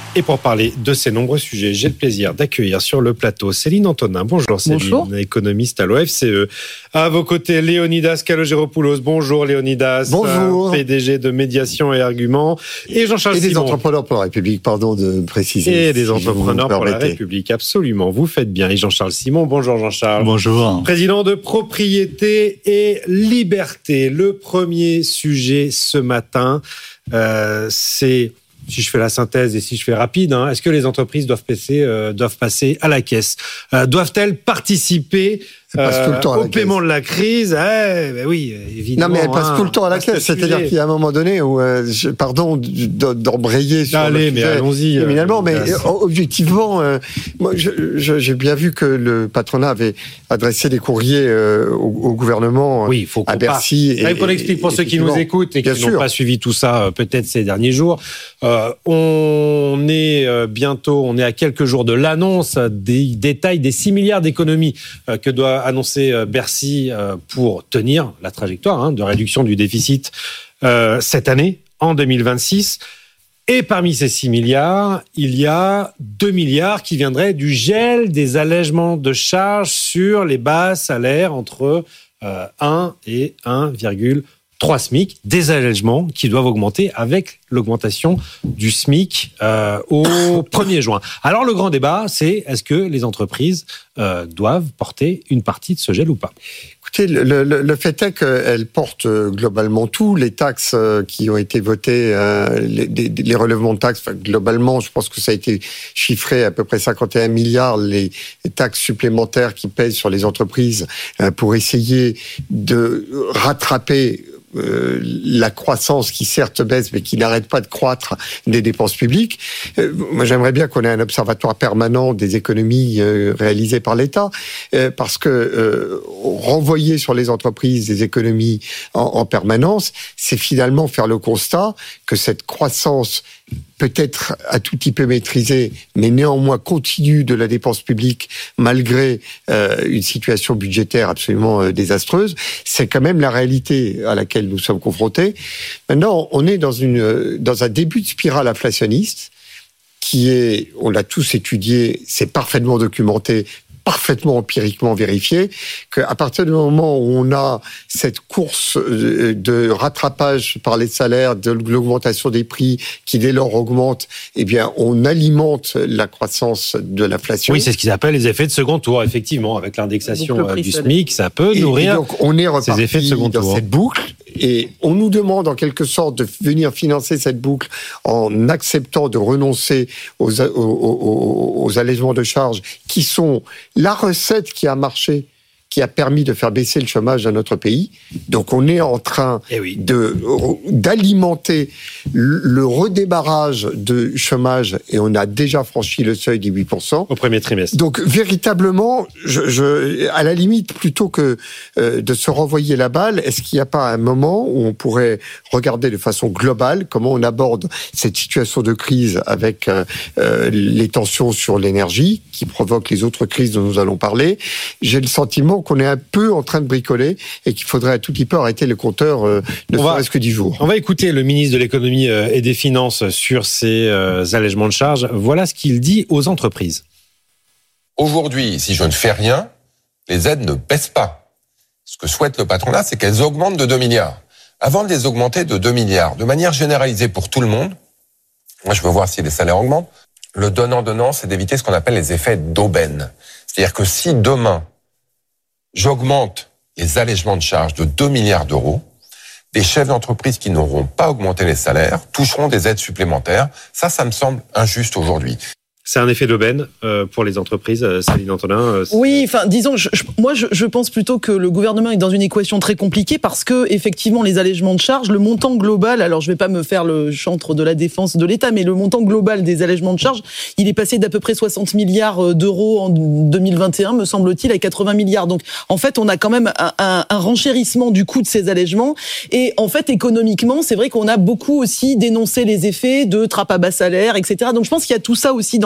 Et pour parler de ces nombreux sujets, j'ai le plaisir d'accueillir sur le plateau Céline Antonin. Bonjour Céline, bonjour. Économiste à l'OFCE. À vos côtés, Léonidas Kalogeropoulos. Bonjour Léonidas. Bonjour. PDG de Médiation et Arguments. Et Jean-Charles Simon. Et des entrepreneurs pour la République, pardon de préciser. Et des entrepreneurs pour la République, absolument. Vous faites bien. Et Jean-Charles Simon. Bonjour Jean-Charles. Bonjour. Président de Propriété et Liberté. Le premier sujet ce matin, c'est... Si je fais la synthèse et si je fais rapide, est-ce que les entreprises doivent passer à la caisse ? Doivent-elles participer au paiement de la crise ? Oui, évidemment. Non, mais elles passent tout le temps à la caisse. C'est-à-dire qu'il y a un moment donné où, pardon d'embrayer sur le sujet. Mais allons-y. Finalement, mais objectivement, moi, j'ai bien vu que le patronat avait adressé des courriers au gouvernement à Bercy. Il faut qu'on explique pour ceux qui nous écoutent et qui n'ont pas suivi tout ça peut-être ces derniers jours. On est à quelques jours de l'annonce des détails des 6 milliards d'économies que doit annoncer Bercy pour tenir la trajectoire de réduction du déficit cette année, en 2026. Et parmi ces 6 milliards, il y a 2 milliards qui viendraient du gel des allègements de charges sur les bas salaires entre 1 et 1,3 SMIC, des allègements qui doivent augmenter avec l'augmentation du SMIC au 1er juin. Alors le grand débat, c'est est-ce que les entreprises doivent porter une partie de ce gel ou pas ? Écoutez, le fait est qu'elles portent globalement tout. Les taxes qui ont été votées, les relèvements de taxes, globalement, je pense que ça a été chiffré à peu près 51 milliards, les taxes supplémentaires qui pèsent sur les entreprises pour essayer de rattraper la croissance qui certes baisse mais qui n'arrête pas de croître des dépenses publiques. Moi j'aimerais bien qu'on ait un observatoire permanent des économies réalisées par l'État parce que renvoyer sur les entreprises des économies en permanence, c'est finalement faire le constat que cette croissance peut-être à tout petit peu maîtrisée, mais néanmoins continue de la dépense publique malgré une situation budgétaire absolument désastreuse, c'est quand même la réalité à laquelle nous sommes confrontés. Maintenant, on est dans un début de spirale inflationniste qui est, on l'a tous étudié, c'est parfaitement documenté, parfaitement empiriquement vérifié, qu'à partir du moment où on a cette course de rattrapage par les salaires, de l'augmentation des prix, qui dès lors augmente, eh bien, on alimente la croissance de l'inflation. Oui, c'est ce qu'ils appellent les effets de second tour, effectivement, avec l'indexation du SMIC, ça peut nourrir donc, on est reparti ces effets de second tour. Dans cette boucle. Et on nous demande en quelque sorte de venir financer cette boucle en acceptant de renoncer aux allègements de charges qui sont la recette qui a marché, qui a permis de faire baisser le chômage dans notre pays. Donc on est en train d'alimenter le redémarrage de chômage et on a déjà franchi le seuil des 8%. Au premier trimestre. Donc véritablement, à la limite, plutôt que de se renvoyer la balle, est-ce qu'il n'y a pas un moment où on pourrait regarder de façon globale comment on aborde cette situation de crise avec les tensions sur l'énergie qui provoquent les autres crises dont nous allons parler. J'ai le sentiment qu'on est un peu en train de bricoler et qu'il faudrait un tout petit peu arrêter le compteur ne serait-ce que 10 jours. On va écouter le ministre de l'économie et des finances sur ces allègements de charges. Voilà ce qu'il dit aux entreprises. Aujourd'hui, si je ne fais rien, les aides ne baissent pas. Ce que souhaite le patronat, c'est qu'elles augmentent de 2 milliards. Avant de les augmenter de 2 milliards, de manière généralisée pour tout le monde, moi je veux voir si les salaires augmentent, le donnant-donnant, c'est d'éviter ce qu'on appelle les effets d'aubaine. C'est-à-dire que si demain, j'augmente les allègements de charges de 2 milliards d'euros, des chefs d'entreprise qui n'auront pas augmenté les salaires toucheront des aides supplémentaires. Ça me semble injuste aujourd'hui. C'est un effet d'aubaine pour les entreprises, Céline Antonin. Oui, enfin, disons, moi, je pense plutôt que le gouvernement est dans une équation très compliquée parce que, effectivement, les allègements de charges, le montant global, alors je vais pas me faire le chantre de la défense de l'État, mais le montant global des allègements de charges, il est passé d'à peu près 60 milliards d'euros en 2021, me semble-t-il, à 80 milliards. Donc, en fait, on a quand même un renchérissement du coût de ces allègements. Et, en fait, économiquement, c'est vrai qu'on a beaucoup aussi dénoncé les effets de trappe à bas salaire, etc. Donc, je pense qu'il y a tout ça aussi dans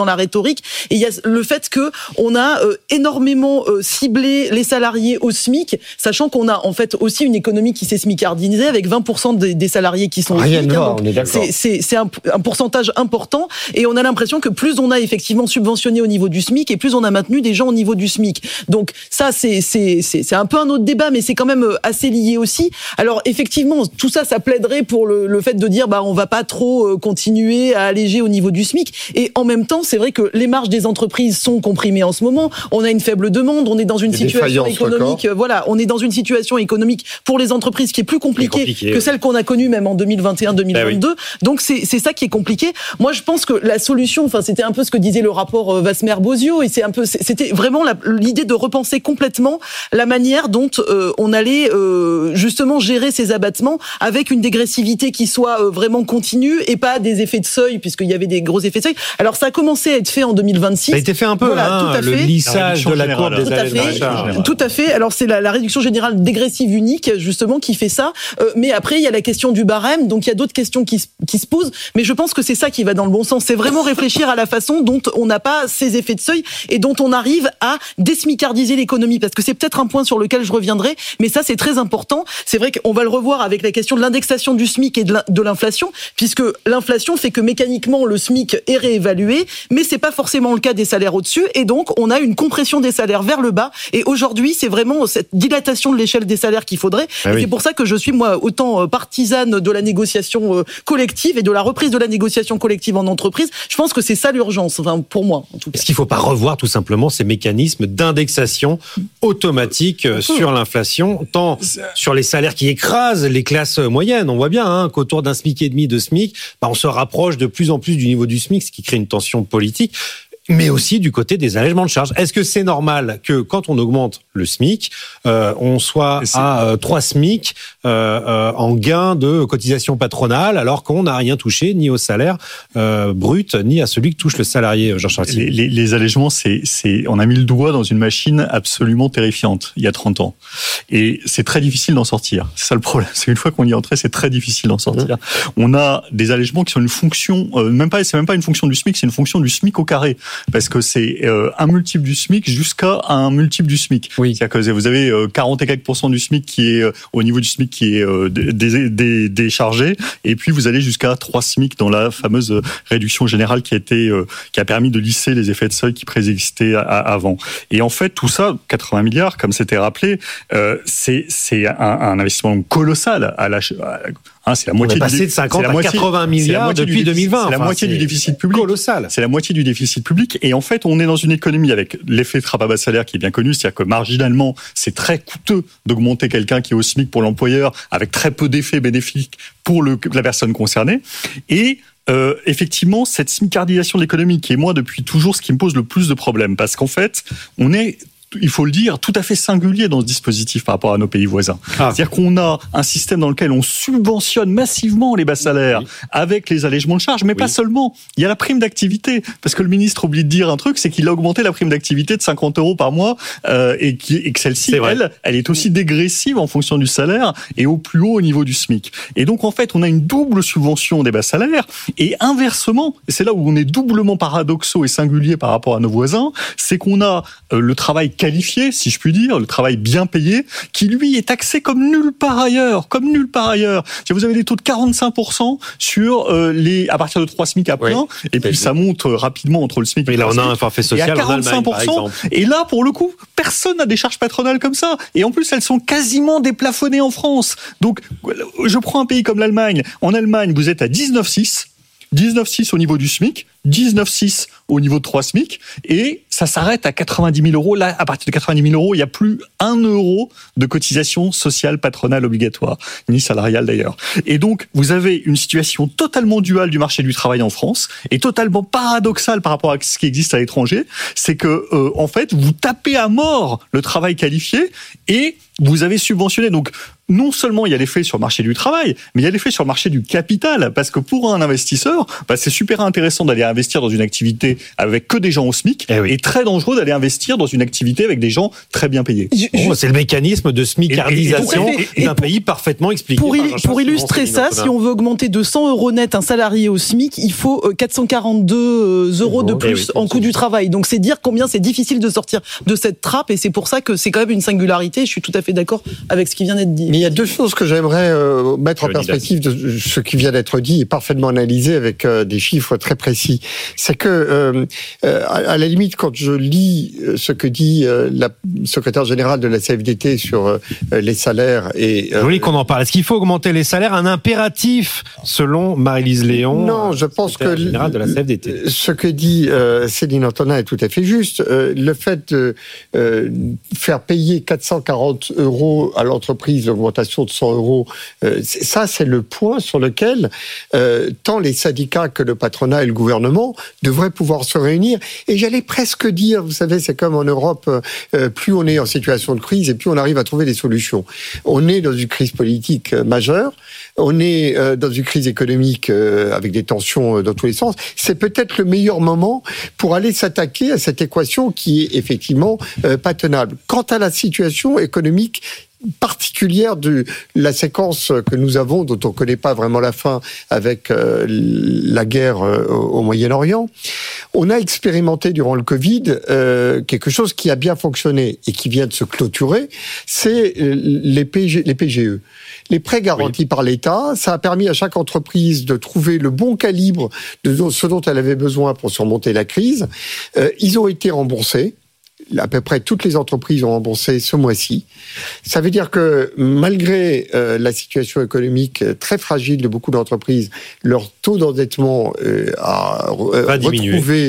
dans la rhétorique. Et il y a le fait que on a énormément ciblé les salariés au SMIC, sachant qu'on a en fait aussi une économie qui s'est smicardisée avec 20% des salariés qui sont au SMIC. On est d'accord. C'est un pourcentage important, et on a l'impression que plus on a effectivement subventionné au niveau du SMIC, et plus on a maintenu des gens au niveau du SMIC. Donc ça, c'est un peu un autre débat, mais c'est quand même assez lié aussi. Alors effectivement, tout ça plaiderait pour le fait de dire on va pas trop continuer à alléger au niveau du SMIC. Et en même temps, c'est vrai que les marges des entreprises sont comprimées en ce moment. On a une faible demande, on est dans une situation économique. Voilà, on est dans une situation économique pour les entreprises qui est plus compliquée que celle qu'on a connue même en 2021-2022. Oui. Donc c'est ça qui est compliqué. Moi, je pense que la solution, c'était un peu ce que disait le rapport Wasmer-Bozio, et c'était vraiment l'idée de repenser complètement la manière dont on allait justement gérer ces abattements avec une dégressivité qui soit vraiment continue et pas des effets de seuil, puisqu'il y avait des gros effets de seuil. Alors ça a commencé à être fait en 2026. Ça a été fait un peu, tout à fait. Le lissage de la courbe des allègements de charges. Tout à fait. Alors c'est la réduction générale dégressive unique justement qui fait ça. Mais après il y a la question du barème, donc il y a d'autres questions qui se posent. Mais je pense que c'est ça qui va dans le bon sens. C'est vraiment réfléchir à la façon dont on n'a pas ces effets de seuil et dont on arrive à désmicardiser l'économie, parce que c'est peut-être un point sur lequel je reviendrai, mais ça c'est très important. C'est vrai qu'on va le revoir avec la question de l'indexation du SMIC et de l'inflation, puisque l'inflation fait que mécaniquement le SMIC est réévalué, mais c'est pas forcément le cas des salaires au-dessus, et donc on a une compression des salaires vers le bas. Et aujourd'hui, c'est vraiment cette dilatation de l'échelle des salaires qu'il faudrait. Et oui. C'est pour ça que je suis moi autant partisane de la négociation collective et de la reprise de la négociation collective en entreprise. Je pense que c'est ça l'urgence, pour moi en tout cas. Est-ce qu'il ne faut pas revoir tout simplement ces mécanismes d'indexation automatique sur l'inflation, tant sur les salaires qui écrasent les classes moyennes? On voit bien qu'autour d'un SMIC et demi de SMIC, on se rapproche de plus en plus du niveau du SMIC, ce qui crée une tension politique, mais aussi du côté des allègements de charges. Est-ce que c'est normal que quand on augmente le SMIC, on soit à 3 SMIC en gain de cotisation patronale, alors qu'on n'a rien touché ni au salaire brut, ni à celui que touche le salarié, Georges Chartier? Les allègements, on a mis le doigt dans une machine absolument terrifiante, il y a 30 ans. Et c'est très difficile d'en sortir. C'est ça le problème. C'est une fois qu'on y est entré, c'est très difficile d'en sortir. On a des allègements qui sont une fonction, c'est même pas une fonction du SMIC, c'est une fonction du SMIC au carré. Parce que c'est un multiple du SMIC jusqu'à un multiple du SMIC. Oui. C'est-à-dire que vous avez 40 et quelques % du SMIC qui est au niveau du SMIC qui est déchargé, et puis vous allez jusqu'à 3 SMIC dans la fameuse réduction générale qui a permis de lisser les effets de seuil qui préexistaient avant. Et en fait, tout ça, 80 milliards, comme c'était rappelé, c'est un investissement colossal c'est la moitié. On est passé de 50 à 80 milliards depuis 2020. C'est la moitié du déficit public. Colossal. C'est la moitié du déficit public. Et en fait, on est dans une économie avec l'effet frappe à bas salaire qui est bien connu. C'est-à-dire que marginalement, c'est très coûteux d'augmenter quelqu'un qui est au SMIC pour l'employeur, avec très peu d'effets bénéfiques pour la personne concernée. Et effectivement, cette smicardisation de l'économie qui est moi depuis toujours ce qui me pose le plus de problèmes. Parce qu'en fait, on est, il faut le dire, tout à fait singulier dans ce dispositif par rapport à nos pays voisins. C'est-à-dire qu'on a un système dans lequel on subventionne massivement les bas salaires avec les allègements de charges, mais pas seulement. Il y a la prime d'activité, parce que le ministre oublie de dire un truc, c'est qu'il a augmenté la prime d'activité de 50 € par mois et que celle-ci, elle est aussi dégressive en fonction du salaire et au plus haut au niveau du SMIC. Et donc, en fait, on a une double subvention des bas salaires, et inversement, c'est là où on est doublement paradoxaux et singuliers par rapport à nos voisins, c'est qu'on a le travail qualifié, si je puis dire, le travail bien payé, qui lui est taxé comme nulle part ailleurs, Vous avez des taux de 45% sur à partir de 3 SMIC à plein, et puis ça monte rapidement entre le SMIC et le SMIC. Et là, on a un forfait social en Allemagne, par exemple. Et là, pour le coup, personne n'a des charges patronales comme ça. Et en plus, elles sont quasiment déplafonnées en France. Donc, je prends un pays comme l'Allemagne. En Allemagne, vous êtes à 19,6 au niveau du SMIC, 19,6 au niveau de 3 SMIC, et ça s'arrête à 90 000 €. Là, à partir de 90 000 €, il n'y a plus 1 € de cotisation sociale patronale obligatoire, ni salariale d'ailleurs. Et donc, vous avez une situation totalement duale du marché du travail en France, et totalement paradoxale par rapport à ce qui existe à l'étranger. C'est que, en fait, vous tapez à mort le travail qualifié, et vous avez subventionné. Donc, non seulement il y a l'effet sur le marché du travail, mais il y a l'effet sur le marché du capital, parce que pour un investisseur, c'est super intéressant d'aller investir dans une activité avec que des gens au SMIC, et très dangereux d'aller investir dans une activité avec des gens très bien payés. C'est le mécanisme de smicardisation d'un pays parfaitement expliqué. Pour illustrer ça, si on veut augmenter de 100 euros net un salarié au SMIC, il faut 442 euros de plus en coût du travail. Donc c'est dire combien c'est difficile de sortir de cette trappe, et c'est pour ça que c'est quand même une singularité. Je suis tout à fait d'accord avec ce qui vient d'être dit. Mais il y a deux choses que j'aimerais mettre en perspective de ce qui vient d'être dit et parfaitement analysé avec des chiffres très précis. C'est que, à la limite, quand je lis ce que dit la secrétaire générale de la CFDT sur les salaires et... Je voulais qu'on en parle. Est-ce qu'il faut augmenter les salaires, un impératif, selon Marie-Lise Léon? Non, je pense que générale de la CFDT. Ce que dit Céline Antonin est tout à fait juste. Le fait de faire payer 440 euros à l'entreprise, l'augmentation de 100 euros, ça c'est le point sur lequel tant les syndicats que le patronat et le gouvernement devraient pouvoir se réunir. Et j'allais presque dire, vous savez, c'est comme en Europe, plus on est en situation de crise et plus on arrive à trouver des solutions. On est dans une crise politique majeure, on est dans une crise économique avec des tensions dans tous les sens. C'est peut-être le meilleur moment pour aller s'attaquer à cette équation qui est effectivement pas tenable. Quant à la situation économique particulière de la séquence que nous avons, dont on ne connaît pas vraiment la fin avec la guerre au Moyen-Orient, on a expérimenté durant le Covid quelque chose qui a bien fonctionné et qui vient de se clôturer, c'est les PGE. Les prêts garantis par l'État, ça a permis à chaque entreprise de trouver le bon calibre de ce dont elle avait besoin pour surmonter la crise. Ils ont été remboursés. À peu près toutes les entreprises ont remboursé ce mois-ci. Ça veut dire que malgré la situation économique très fragile de beaucoup d'entreprises, leur taux d'endettement a retrouvé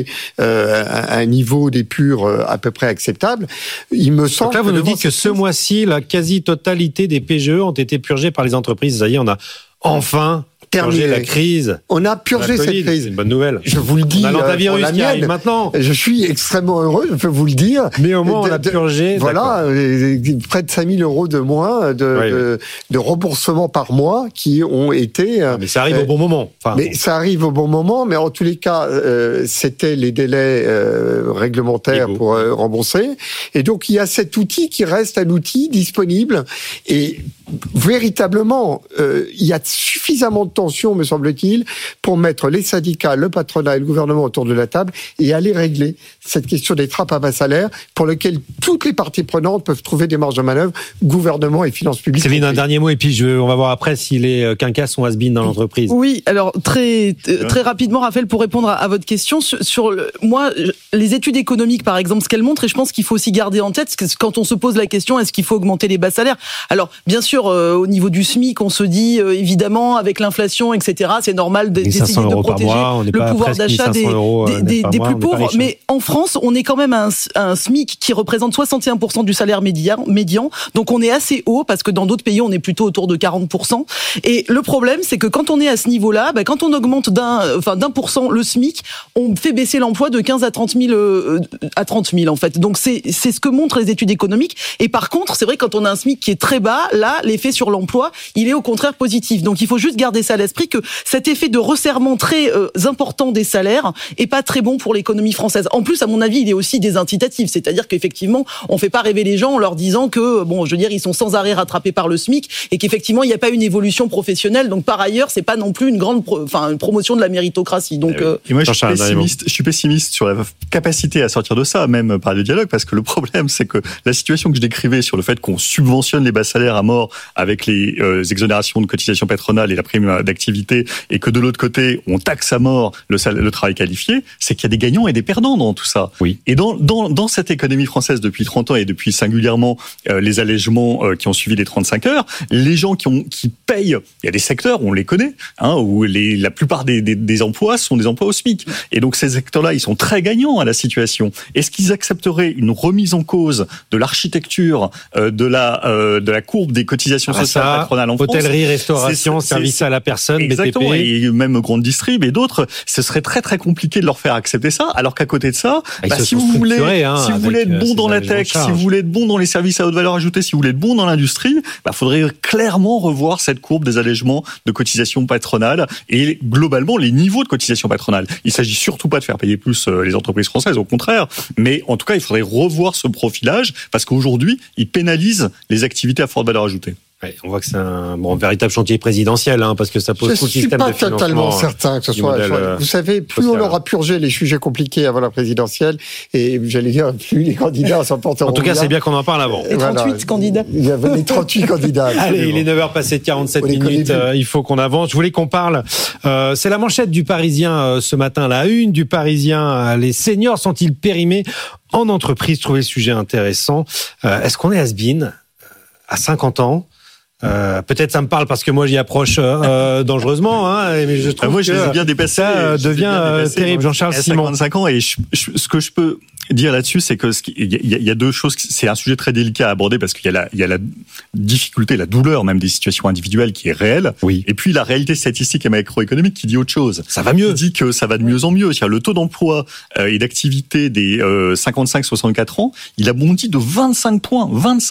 un niveau d'épure à peu près acceptable. Il me semble. Donc là, vous nous dites que ce mois-ci, la quasi-totalité des PGE ont été purgées par les entreprises. Ça y est, on a enfin purgé la crise. On a purgé cette crise. C'est une bonne nouvelle. Je vous le dis. On a l'antivirus qui arrive maintenant. Je suis extrêmement heureux, je peux vous le dire. Mais au moins, on a purgé. Voilà, près de 5 000 euros de moins de remboursement par mois qui ont été... Mais ça arrive au bon moment. Ça arrive au bon moment, mais en tous les cas, c'était les délais réglementaires pour rembourser. Et donc, il y a cet outil qui reste un outil disponible. Et véritablement, il y a suffisamment de tension, me semble-t-il, pour mettre les syndicats, le patronat et le gouvernement autour de la table et aller régler cette question des trappes à bas salaire pour lequel toutes les parties prenantes peuvent trouver des marges de manœuvre, gouvernement et finances publiques. Céline, un dernier mot et puis on va voir après si les quinquas sont has-been dans l'entreprise. Oui, alors très rapidement, Raphaël, pour répondre à votre question, moi, les études économiques, par exemple, ce qu'elles montrent, et je pense qu'il faut aussi garder en tête, quand on se pose la question, est-ce qu'il faut augmenter les bas salaires? Alors, bien sûr, au niveau du SMIC, on se dit, évidemment, avec l'inflation, etc., c'est normal d'essayer de protéger le pouvoir d'achat des plus pauvres. Mais en France, on est quand même un SMIC qui représente 61% du salaire médian. Donc on est assez haut, parce que dans d'autres pays, on est plutôt autour de 40%. Et le problème, c'est que quand on est à ce niveau-là, quand on augmente d'1% le SMIC, on fait baisser l'emploi de 15 à 30 000 en fait. Donc c'est ce que montrent les études économiques. Et par contre, c'est vrai, quand on a un SMIC qui est très bas, là, l'effet sur l'emploi, il est au contraire positif. Donc il faut juste garder ça à l'esprit, que cet effet de resserrement très important des salaires est pas très bon pour l'économie française. En plus, à mon avis, il est aussi désincitatif. C'est-à-dire qu'effectivement, on fait pas rêver les gens en leur disant que, ils sont sans arrêt rattrapés par le SMIC et qu'effectivement, il n'y a pas une évolution professionnelle. Donc, par ailleurs, c'est pas non plus une grande une promotion de la méritocratie. Donc, et moi, je suis pessimiste sur la capacité à sortir de ça, même par le dialogue, parce que le problème, c'est que la situation que je décrivais sur le fait qu'on subventionne les bas salaires à mort avec les exonérations de cotisations patronales et la prime d'activité, et que de l'autre côté, on taxe à mort le travail qualifié, c'est qu'il y a des gagnants et des perdants dans tout ça. Oui. Et dans cette économie française depuis 30 ans et depuis singulièrement les allègements qui ont suivi les 35 heures, les gens qui payent, il y a des secteurs, on les connaît, où la plupart des emplois sont des emplois au SMIC. Et donc ces secteurs-là, ils sont très gagnants à la situation. Est-ce qu'ils accepteraient une remise en cause de l'architecture de la courbe des cotisations sociales patronales en France? Hôtellerie, restauration, services à la personne. personnes, exactement, BTP. Et même grande distrib et d'autres, ce serait très très compliqué de leur faire accepter ça, alors qu'à côté de ça, si vous voulez être bon dans la tech, si vous voulez être bon dans les services à haute valeur ajoutée, si vous voulez être bon dans l'industrie, faudrait clairement revoir cette courbe des allègements de cotisations patronales et globalement les niveaux de cotisations patronales. Il s'agit surtout pas de faire payer plus les entreprises françaises, au contraire, mais en tout cas, il faudrait revoir ce profilage parce qu'aujourd'hui, il pénalise les activités à forte valeur ajoutée. Ouais, on voit que c'est un véritable chantier présidentiel, parce que ça pose tout le système de financement. Je suis pas totalement certain que ce soit. Vous savez, plus on aura purgé les sujets compliqués avant la présidentielle, et j'allais dire, plus les candidats s'en porteront. En tout cas, c'est bien qu'on en parle avant. Les 38 candidats. Il y avait les 38 candidats. Allez, il est 9h passé de 47 minutes. Il faut qu'on avance. Je voulais qu'on parle. C'est la manchette du Parisien ce matin, la une du Parisien. Les seniors sont-ils périmés en entreprise? Trouvez le sujet intéressant. Est-ce qu'on est has-been à 50 ans? Peut-être ça me parle parce que moi j'y approche dangereusement, mais je trouve moi je les ai bien dépassés. Ça devient terrible. Jean-Charles Simon. 55 ans et ce que je peux dire là-dessus, c'est que il y a deux choses. C'est un sujet très délicat à aborder parce qu'il y a la difficulté, la douleur même des situations individuelles qui est réelle. Oui. Et puis la réalité statistique et macroéconomique qui dit autre chose. Ça va mieux. Qui dit que ça va de mieux en mieux. C'est-à-dire le taux d'emploi et d'activité des 55-64 ans, il a bondi de 25 points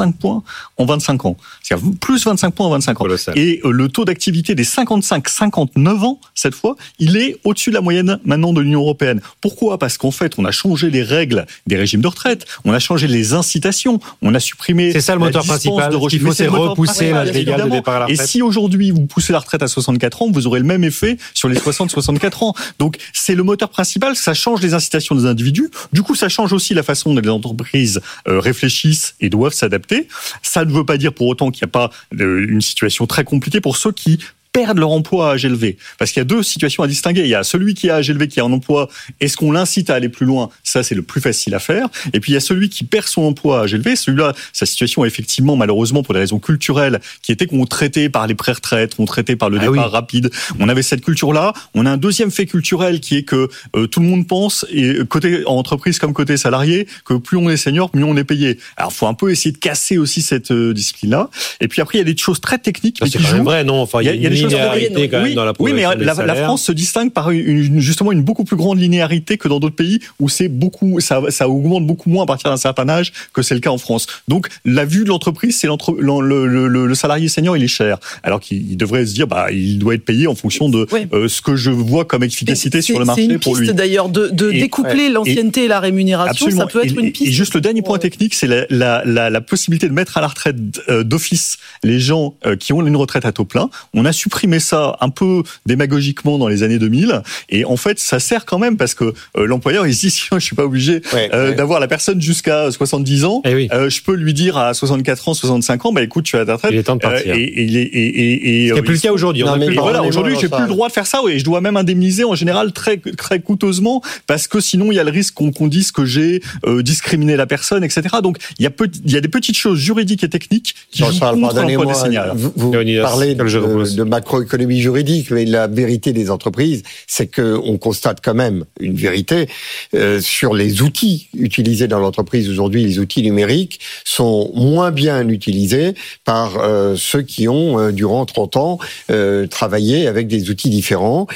en 25 ans. C'est-à-dire plus 25 points en 25 ans. Colossal. Et le taux d'activité des 55-59 ans, cette fois, il est au-dessus de la moyenne maintenant de l'Union européenne. Pourquoi ? Parce qu'en fait, on a changé les règles des régimes de retraite, on a changé les incitations, on a supprimé. C'est ça le moteur principal. Ce qu'il faut, c'est repousser l'âge légal de départ à la retraite. Et si aujourd'hui vous poussez la retraite à 64 ans, vous aurez le même effet sur les 60-64 ans. Donc c'est le moteur principal. Ça change les incitations des individus. Du coup, ça change aussi la façon dont les entreprises réfléchissent et doivent s'adapter. Ça ne veut pas dire pour autant qu'il n'y a pas une situation très compliquée pour ceux qui perdent leur emploi à âge élevé. Parce qu'il y a deux situations à distinguer. Il y a celui qui est à âge élevé, qui est en emploi. Est-ce qu'on l'incite à aller plus loin ? Ça, c'est le plus facile à faire. Et puis, il y a celui qui perd son emploi à âge élevé. Celui-là, sa situation, effectivement, malheureusement, pour des raisons culturelles, qui était qu'on traitait par les pré-retraites, on traitait par le départ rapide. On avait cette culture-là. On a un deuxième fait culturel qui est que tout le monde pense, et côté entreprise comme côté salarié, que plus on est senior, mieux on est payé. Alors, faut un peu essayer de casser aussi cette discipline-là. Et puis après, il y a des choses très techniques. C'est quand même vrai, non ? Enfin, il y a une linéarité quand même dans la progression des salaires. La France se distingue par justement une beaucoup plus grande linéarité que dans d'autres pays où ça augmente beaucoup moins à partir d'un certain âge que c'est le cas en France. Donc la vue de l'entreprise, c'est le salarié senior, il est cher, alors qu'il devrait se dire il doit être payé en fonction de ce que je vois comme efficacité sur le marché pour lui. C'est une piste d'ailleurs de découpler l'ancienneté et la rémunération. Absolument. Ça peut être une piste. Et juste le dernier point technique, c'est la possibilité de mettre à la retraite d'office les gens qui ont une retraite à taux plein. On a supprimé ça un peu démagogiquement dans les années 2000, et en fait ça sert quand même parce que l'employeur il se dit je suis pas obligé d'avoir la personne jusqu'à 70 ans, je peux lui dire à 64 ans, 65 ans, écoute, tu as ta retraite. Il est temps de partir. Ce n'est plus le cas aujourd'hui. Aujourd'hui, j'ai plus le droit de faire ça, et je dois même indemniser en général très très coûteusement parce que sinon il y a le risque qu'on dise que j'ai discriminé la personne, etc. Donc il y a des petites choses juridiques et techniques qui jouent contre l'emploi des seniors. Vous parlez de macroéconomie juridique, mais la vérité des entreprises, c'est qu'on constate quand même une vérité sur les outils utilisés dans l'entreprise aujourd'hui. Les outils numériques sont moins bien utilisés par ceux qui ont, durant 30 ans, travaillé avec des outils différents.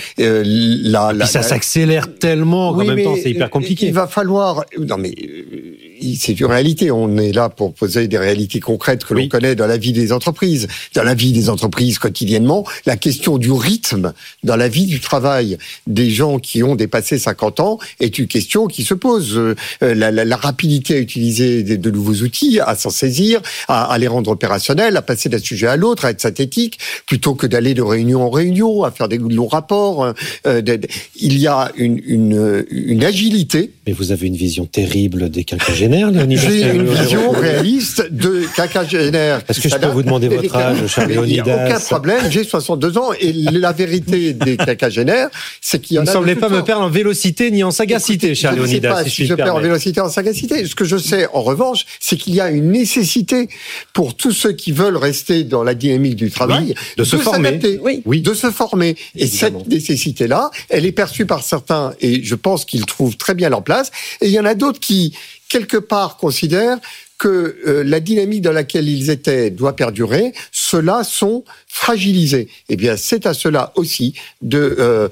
Ça s'accélère tellement qu'en même temps, c'est hyper compliqué. Il va falloir... Non, mais c'est une réalité. On est là pour poser des réalités concrètes que l'on connaît dans la vie des entreprises. Dans la vie des entreprises quotidiennement, la question du rythme dans la vie du travail des gens qui ont dépassé 50 ans est une question qui se pose. La rapidité à utiliser de nouveaux outils, à s'en saisir, à les rendre opérationnels, à passer d'un sujet à l'autre, à être synthétique, plutôt que d'aller de réunion en réunion, à faire des longs rapports. Il y a une agilité. Mais vous avez une vision terrible des quinquagénaires, Léonidas. J'ai une vision réaliste de quinquagénaires. Est-ce que je peux vous demander votre âge, cher Léonidas ? Il n'y a aucun problème, j'ai 62 ans, et la vérité des quinquagénaires, c'est qu'il y en a... Vous ne semblez pas me perdre en vélocité ni en sagacité, cher Léonidas. Je ne sais pas si je perds en vélocité, en sagacité. Ce que je sais, en revanche, c'est qu'il y a une nécessité pour tous ceux qui veulent rester dans la dynamique du travail, de se former. De se former. Et cette nécessité-là, elle est perçue par certains, et je pense qu'ils trouvent très bien leur place. Et il y en a d'autres qui, quelque part, considèrent que la dynamique dans laquelle ils étaient doit perdurer, ceux-là sont fragilisés. Eh bien, c'est à cela aussi de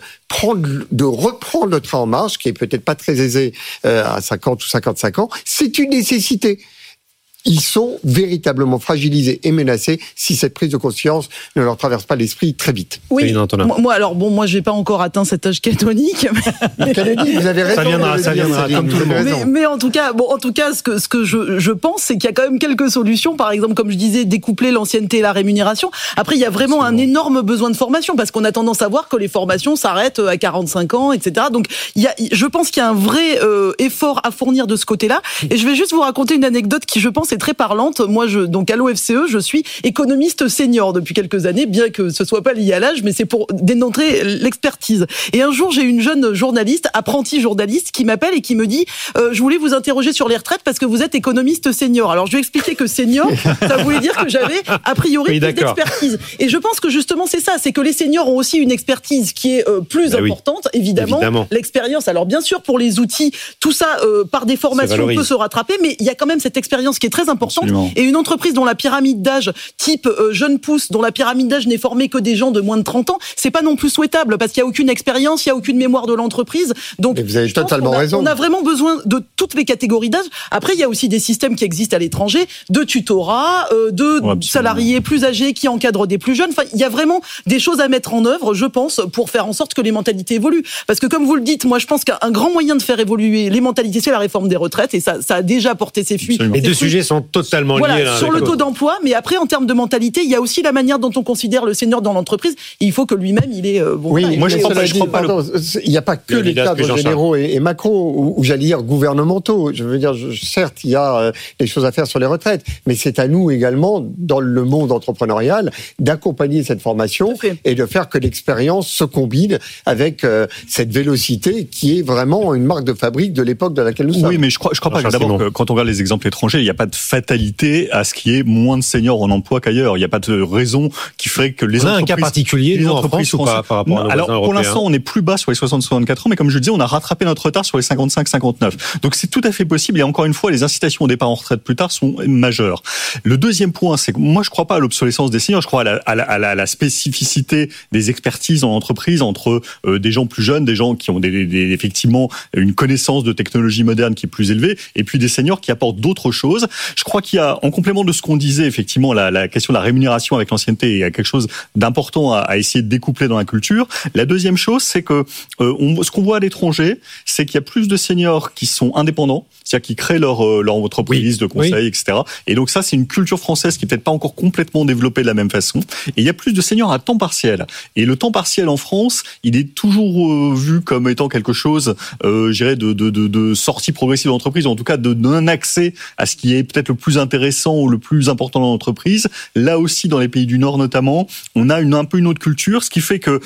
reprendre le train en marche, qui est peut-être pas très aisé à 50 ou 55 ans. C'est une nécessité. Ils sont véritablement fragilisés et menacés si cette prise de conscience ne leur traverse pas l'esprit très vite. Oui, moi, j'ai pas encore atteint cet âge canonique. Canonique, vous avez raison. Ça viendra comme tout le monde. Mais en tout cas, ce que je pense, c'est qu'il y a quand même quelques solutions. Par exemple, comme je disais, découpler l'ancienneté et la rémunération. Après, il y a vraiment un énorme besoin de formation, parce qu'on a tendance à voir que les formations s'arrêtent à 45 ans, etc. Donc, je pense qu'il y a un vrai effort à fournir de ce côté-là. Et je vais juste vous raconter une anecdote qui, je pense, est très parlante. Moi, donc à l'OFCE, je suis économiste senior depuis quelques années, bien que ce soit pas lié à l'âge, mais c'est pour dénoter l'expertise. Et un jour, j'ai une jeune journaliste, apprentie journaliste, qui m'appelle et qui me dit je voulais vous interroger sur les retraites parce que vous êtes économiste senior. Alors, je lui ai expliqué que senior, ça voulait dire que j'avais, a priori, plus d'expertise. Et je pense que justement, c'est ça, c'est que les seniors ont aussi une expertise qui est plus importante, évidemment. L'expérience, alors bien sûr, pour les outils, tout ça, par des formations, peut se rattraper, mais il y a quand même cette expérience qui est très importante. Absolument. Et une entreprise dont la pyramide d'âge type jeune pousse, dont la pyramide d'âge n'est formée que des gens de moins de 30 ans, c'est pas non plus souhaitable parce qu'il y a aucune expérience, il y a aucune mémoire de l'entreprise. Donc, vous avez totalement raison. On a vraiment besoin de toutes les catégories d'âge. Après, il y a aussi des systèmes qui existent à l'étranger, de tutorat, de salariés plus âgés qui encadrent des plus jeunes. Enfin, il y a vraiment des choses à mettre en œuvre, je pense, pour faire en sorte que les mentalités évoluent. Parce que comme vous le dites, moi, je pense qu'un grand moyen de faire évoluer les mentalités, c'est la réforme des retraites, et ça a déjà porté ses fruits. Les deux sujets sont totalement liés. Sur le taux d'emploi, mais après, en termes de mentalité, il y a aussi la manière dont on considère le senior dans l'entreprise. Il faut que lui-même, il est moi, je crois pas. Il n'y a pas que les cadres généraux et macro, ou j'allais dire gouvernementaux. Je veux dire, certes, il y a des choses à faire sur les retraites, mais c'est à nous également, dans le monde entrepreneurial, d'accompagner cette formation et de faire que l'expérience se combine avec cette vélocité qui est vraiment une marque de fabrique de l'époque dans laquelle nous sommes. Oui, mais je crois pas que d'abord, quand on regarde les exemples étrangers, il n'y a pas de fatalité à ce qu'il y ait moins de seniors en emploi qu'ailleurs. Il n'y a pas de raison qui ferait que les entreprises... On a un cas particulier, nous, en France, ou pas, par rapport à nos voisins européens? Pour l'instant, on est plus bas sur les 60-64 ans, mais comme je le disais, on a rattrapé notre retard sur les 55-59. Donc c'est tout à fait possible, et encore une fois, les incitations au départ en retraite plus tard sont majeures. Le deuxième point, c'est que moi, je ne crois pas à l'obsolescence des seniors, je crois à la spécificité des expertises en entreprise entre des gens plus jeunes, des gens qui ont effectivement une connaissance de technologie moderne qui est plus élevée, et puis des seniors qui apportent d'autres choses. Je crois qu'il y a, en complément de ce qu'on disait, effectivement, la question de la rémunération avec l'ancienneté, il y a quelque chose d'important à essayer de découpler dans la culture. La deuxième chose, c'est que ce qu'on voit à l'étranger, c'est qu'il y a plus de seniors qui sont indépendants, c'est-à-dire qui créent leur entreprise de conseil, etc. Et donc ça, c'est une culture française qui n'est peut-être pas encore complètement développée de la même façon. Et il y a plus de seniors à temps partiel. Et le temps partiel en France, il est toujours vu comme étant quelque chose, je dirais, de sortie progressive d'entreprise, ou en tout cas d'un accès à ce qui est peut-être le plus intéressant ou le plus important dans l'entreprise. Là aussi, dans les pays du Nord notamment, on a un peu une autre culture, ce qui fait que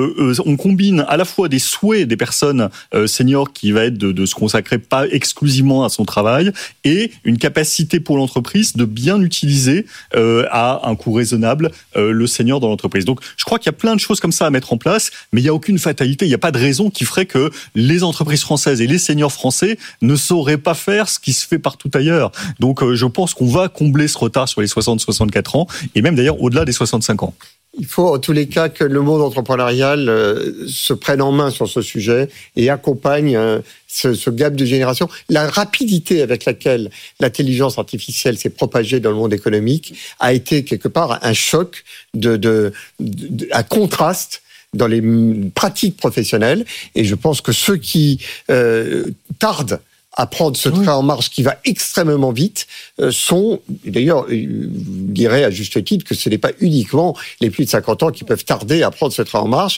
on combine à la fois des souhaits des personnes seniors qui va être de se consacrer pas exclusivement à son travail, et une capacité pour l'entreprise de bien utiliser à un coût raisonnable le senior dans l'entreprise. Donc je crois qu'il y a plein de choses comme ça à mettre en place, mais il n'y a aucune fatalité, il n'y a pas de raison qui ferait que les entreprises françaises et les seniors français ne sauraient pas faire ce qui se fait partout ailleurs. Donc je pense qu'on va combler ce retard sur les 60-64 ans, et même d'ailleurs au-delà des 65 ans. Il faut en tous les cas que le monde entrepreneurial se prenne en main sur ce sujet et accompagne ce gap de génération. La rapidité avec laquelle l'intelligence artificielle s'est propagée dans le monde économique a été quelque part un choc, un contraste dans les pratiques professionnelles. Et je pense que ceux qui tardent à prendre ce train en marche qui va extrêmement vite, sont, d'ailleurs, je dirais à juste titre que ce n'est pas uniquement les plus de 50 ans qui peuvent tarder à prendre ce train en marche.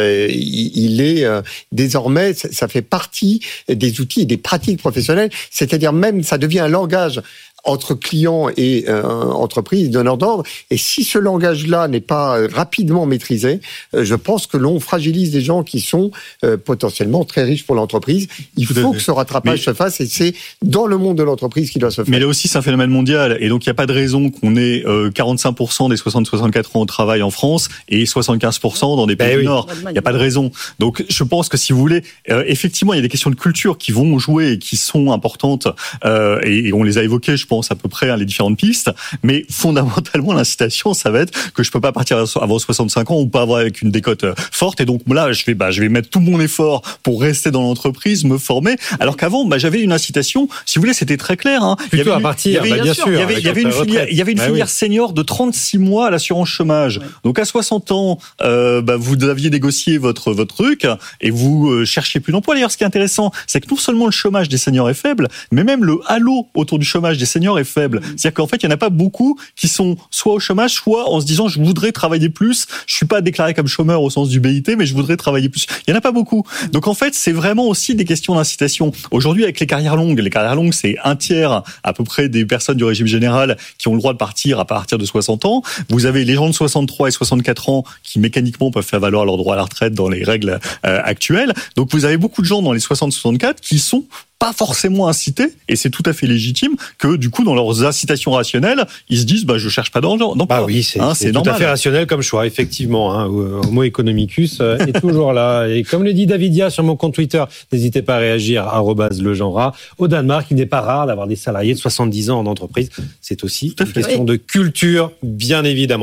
Il est désormais, ça fait partie des outils et des pratiques professionnelles, c'est-à-dire même, ça devient un langage entre clients et entreprises, donneurs d'ordre. Et si ce langage-là n'est pas rapidement maîtrisé, je pense que l'on fragilise des gens qui sont potentiellement très riches pour l'entreprise. Il faut que ce rattrapage se fasse, et c'est dans le monde de l'entreprise qu'il doit se faire. Mais là aussi, c'est un phénomène mondial, et donc il n'y a pas de raison qu'on ait 45% des 60-64 ans au travail en France et 75% dans des pays du Nord. Il n'y a pas de raison. Donc je pense que si vous voulez, effectivement, il y a des questions de culture qui vont jouer et qui sont importantes, et on les a évoquées, je pense, à peu près, les différentes pistes. Mais fondamentalement, l'incitation, ça va être que je peux pas partir avant 65 ans ou pas avoir avec une décote forte. Et donc là, je vais mettre tout mon effort pour rester dans l'entreprise, me former. Alors qu'avant, j'avais une incitation. Si vous voulez, c'était très clair. Plutôt à partir, bien sûr. Il y avait une filière senior de 36 mois à l'assurance chômage. Ouais. Donc à 60 ans, vous aviez négocié votre truc et vous cherchiez plus d'emploi. D'ailleurs, ce qui est intéressant, c'est que non seulement le chômage des seniors est faible, mais même le halo autour du chômage des seniors est faible. C'est-à-dire qu'en fait, il y en a pas beaucoup qui sont soit au chômage, soit en se disant je voudrais travailler plus. Je suis pas déclaré comme chômeur au sens du BIT, mais je voudrais travailler plus. Il y en a pas beaucoup. Donc en fait, c'est vraiment aussi des questions d'incitation. Aujourd'hui, avec les carrières longues, c'est un tiers à peu près des personnes du régime général qui ont le droit de partir à partir de 60 ans. Vous avez les gens de 63 et 64 ans qui mécaniquement peuvent faire valoir leur droit à la retraite dans les règles actuelles. Donc vous avez beaucoup de gens dans les 60-64 qui sont pas forcément incités, et c'est tout à fait légitime que du coup dans leurs incitations rationnelles, ils se disent je cherche pas d'emploi. Oui, c'est tout à fait rationnel comme choix, effectivement. Homo economicus est toujours là. Et comme le dit Davidia sur mon compte Twitter, n'hésitez pas à réagir @legenrat. Au Danemark, il n'est pas rare d'avoir des salariés de 70 ans en entreprise. C'est aussi une question de culture, bien évidemment.